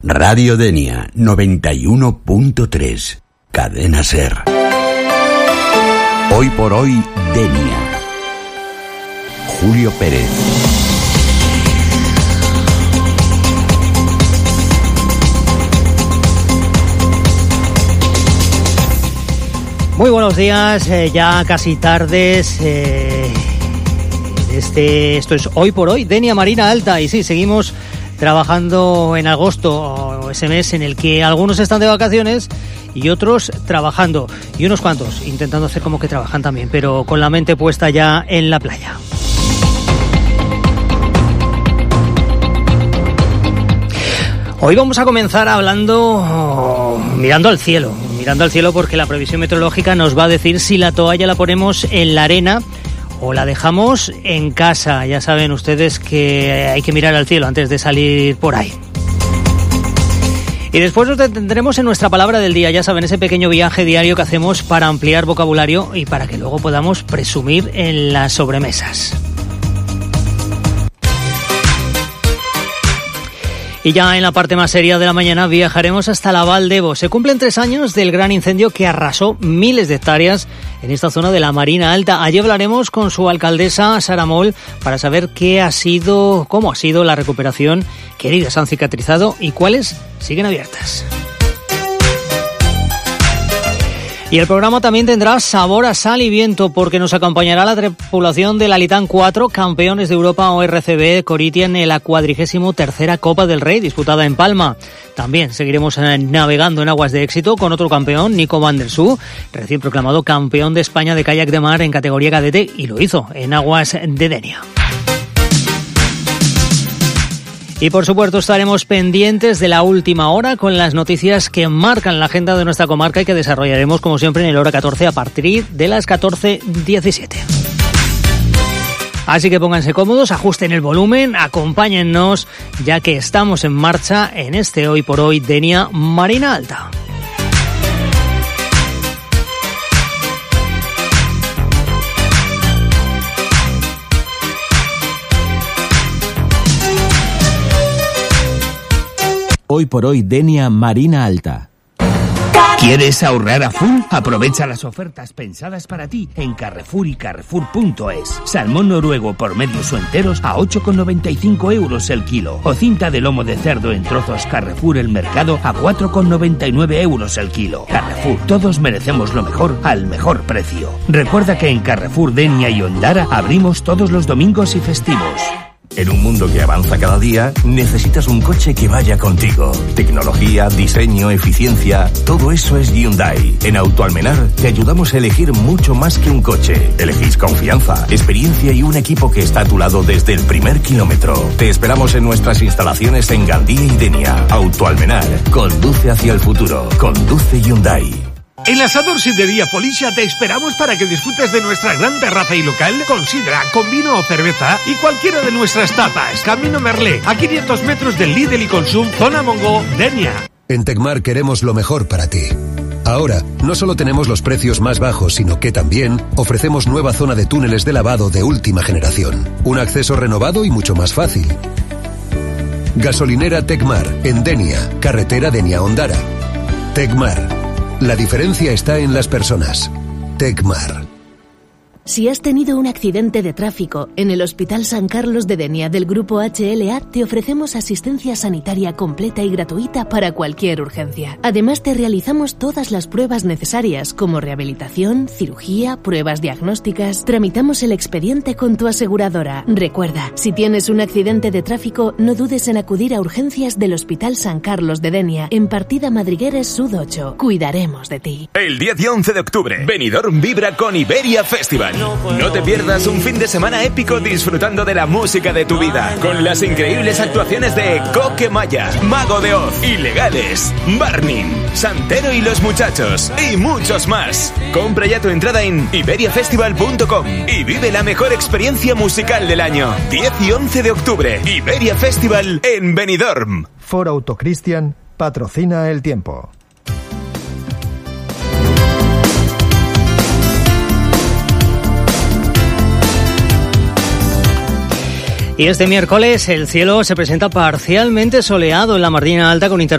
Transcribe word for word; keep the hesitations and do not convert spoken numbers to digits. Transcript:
Radio Denia noventa y uno punto tres. Cadena Ser. Hoy por hoy, Denia. Julio Pérez. Muy buenos días, eh, ya casi tardes. Eh, este, esto es Hoy por Hoy, Denia Marina Alta. Y sí, seguimos trabajando en agosto, ese mes en el que algunos están de vacaciones y otros trabajando. Y unos cuantos intentando hacer como que trabajan también, pero con la mente puesta ya en la playa. Hoy vamos a comenzar hablando, mirando al cielo, mirando al cielo porque la previsión meteorológica nos va a decir si la toalla la ponemos en la arena o la dejamos en casa. Ya saben ustedes que hay que mirar al cielo antes de salir por ahí. Y después nos detendremos en nuestra palabra del día, ya saben, ese pequeño viaje diario que hacemos para ampliar vocabulario y para que luego podamos presumir en las sobremesas. Y ya en la parte más seria de la mañana viajaremos hasta la Val d'Ebo. Se cumplen tres años del gran incendio que arrasó miles de hectáreas en esta zona de la Marina Alta. Allí hablaremos con su alcaldesa, Sara Moll, para saber qué ha sido, cómo ha sido la recuperación, qué heridas han cicatrizado y cuáles siguen abiertas. Y el programa también tendrá sabor a sal y viento porque nos acompañará la tripulación del Alitán cuatro, campeones de Europa O R C B Coritian en la cuadragésima tercera Copa del Rey disputada en Palma. También seguiremos navegando en aguas de éxito con otro campeón, Nico van der Sue, recién proclamado campeón de España de kayak de mar en categoría cadete y lo hizo en aguas de Denia. Y por supuesto estaremos pendientes de la última hora con las noticias que marcan la agenda de nuestra comarca y que desarrollaremos como siempre en el hora catorce a partir de las catorce diecisiete. Así que pónganse cómodos, ajusten el volumen, acompáñennos ya que estamos en marcha en este Hoy por Hoy Denia Marina Alta. Hoy por hoy, Denia Marina Alta. ¿Quieres ahorrar a full? Aprovecha las ofertas pensadas para ti en Carrefour y Carrefour punto es. Salmón noruego por medios o enteros a ocho con noventa y cinco euros el kilo. O cinta de lomo de cerdo en trozos Carrefour El Mercado a cuatro con noventa y nueve euros el kilo. Carrefour, todos merecemos lo mejor al mejor precio. Recuerda que en Carrefour Denia y Ondara abrimos todos los domingos y festivos. En un mundo que avanza cada día, necesitas un coche que vaya contigo. Tecnología, diseño, eficiencia, todo eso es Hyundai. En Autoalmenar te ayudamos a elegir mucho más que un coche. Elegís confianza, experiencia y un equipo que está a tu lado desde el primer kilómetro. Te esperamos en nuestras instalaciones en Gandía y Denia. Autoalmenar, conduce hacia el futuro. Conduce Hyundai. En la Sador Sidrería Felicia te esperamos para que disfrutes de nuestra gran terraza y local con sidra, con vino o cerveza y cualquiera de nuestras tapas. Camino Merlé, a quinientos metros del Lidl y Consum, zona Mongo, Denia. En Tecmar queremos lo mejor para ti. Ahora, no solo tenemos los precios más bajos, sino que también ofrecemos nueva zona de túneles de lavado de última generación. Un acceso renovado y mucho más fácil. Gasolinera Tecmar, en Denia, carretera Denia-Ondara. Tecmar. La diferencia está en las personas. Tecmar. Si has tenido un accidente de tráfico, en el Hospital San Carlos de Denia del Grupo H L A te ofrecemos asistencia sanitaria completa y gratuita para cualquier urgencia. Además te realizamos todas las pruebas necesarias como rehabilitación, cirugía, pruebas diagnósticas. Tramitamos el expediente con tu aseguradora. Recuerda, si tienes un accidente de tráfico, no dudes en acudir a urgencias del Hospital San Carlos de Denia en Partida Madrigueres Sud ocho. Cuidaremos de ti. El diez y once de octubre, Benidorm vibra con Iberia Festival. No te pierdas un fin de semana épico disfrutando de la música de tu vida, con las increíbles actuaciones de Coque Maya, Mago de Oz, Ilegales, Barning, Santero y los Muchachos, y muchos más. Compra ya tu entrada en iberia festival punto com y vive la mejor experiencia musical del año. diez y once de octubre, Iberia Festival en Benidorm. Ford Auto Christian patrocina el tiempo. Y este miércoles el cielo se presenta parcialmente soleado en la Marina Alta con intervalos